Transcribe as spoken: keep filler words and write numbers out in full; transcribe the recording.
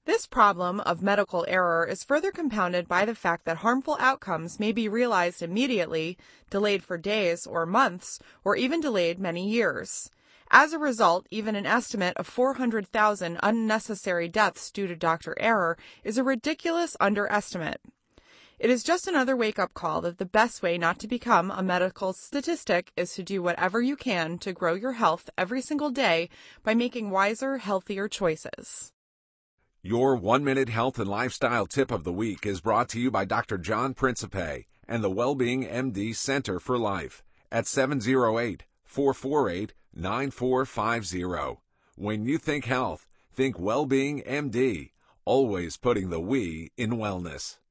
This problem of medical error is further compounded by the fact that harmful outcomes may be realized immediately, delayed for days or months, or even delayed many years. As a result, even an estimate of four hundred thousand unnecessary deaths due to doctor error is a ridiculous underestimate. It is just another wake-up call that the best way not to become a medical statistic is to do whatever you can to grow your health every single day by making wiser, healthier choices. Your one-minute health and lifestyle tip of the week is brought to you by Doctor John Principe and the Wellbeing M D Center for Life at seven oh eight, four four eight, nine four five zero. When you think health, think Wellbeing M D, always putting the we in wellness.